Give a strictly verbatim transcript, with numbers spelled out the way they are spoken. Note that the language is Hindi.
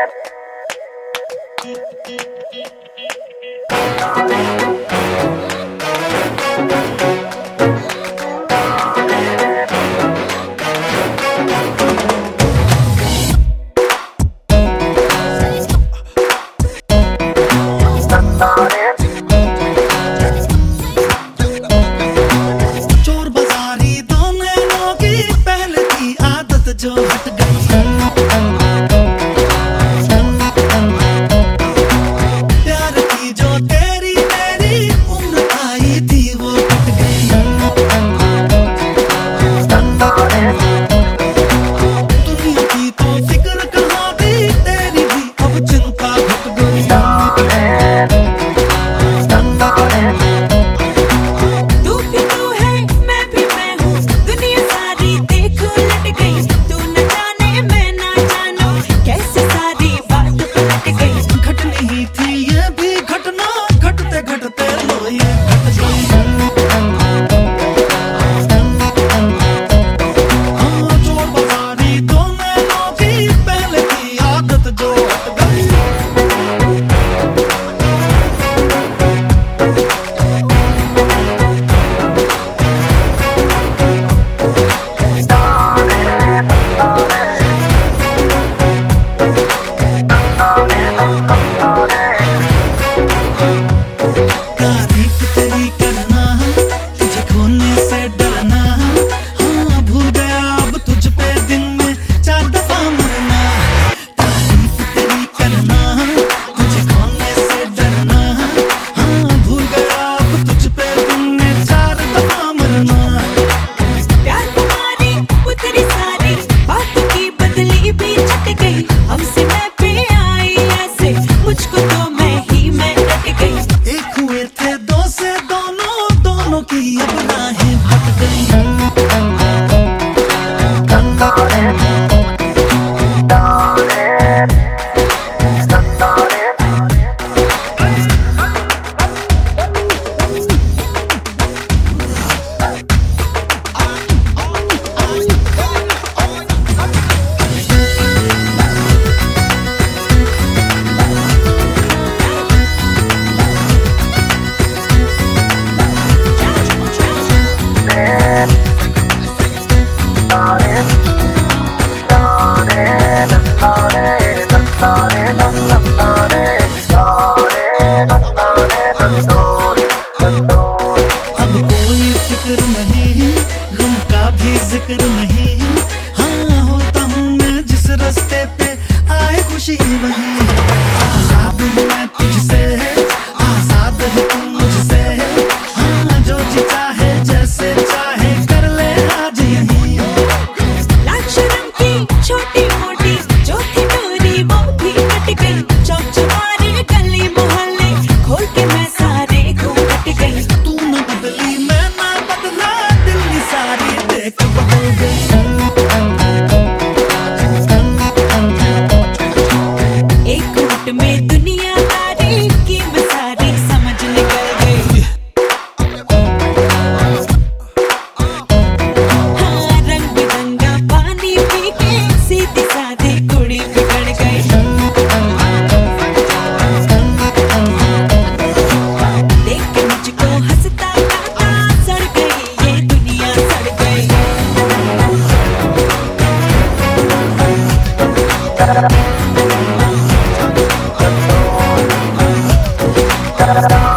चोर बाजारी दोनों की पहले की आदत जो हट गई, प्यार की जो तेरी तेरी उम्र आई थी वो हट गई। दुनिया की तो फिक्र कहाँ थी, तेरी भी अब चिंता घट गई। तारीफ तेरी करना, तुझे खोने से डरना, हाँ भूल गया अब तुझ पे दिन में चार दफा मरना। तारीफ तेरी करना, तुझे खोने से डरना, हाँ भूल गया अब तुझ पे दिन में चार दफा मरना। प्यार तुम्हारी उतरी सारी बातों की बदली भी छट गई, हमसे मैं पे आई ऐसे मुझको तो मैं ही मैं रट गई। एक हुए थे दो से दोनों, दोनों की अब राहें भट गई। अब कोई फिक्र नहीं, गम का भी जिक्र नहीं, हाँ होता हूँ मैं जिस रास्ते पे आए खुशी वही। आजाद हूँ मैं तुझसे, आजाद है तू मुझसे, हाँ जो जी चाहे जैसे चाहे कर ले आज यही। लाज शर्म की छोटी मोटी जो थी डोरी वो भी कट गई, चौक चौबारे गली मोहल्ले खोल के मैं सारे घूट गई। तू न बदली मैं ना बदला, दिल की सारी देख बदल गई। एक घूट में दुनियादारी की मैं सारी समझ निकल गई। हाँ रंग बिरंगा पानी पी के सीधी सादी कुड़ी बिगड़ गई। देख के मुझको हंसता गाता सड़ गई ये दुनिया सड़ गई। Da da da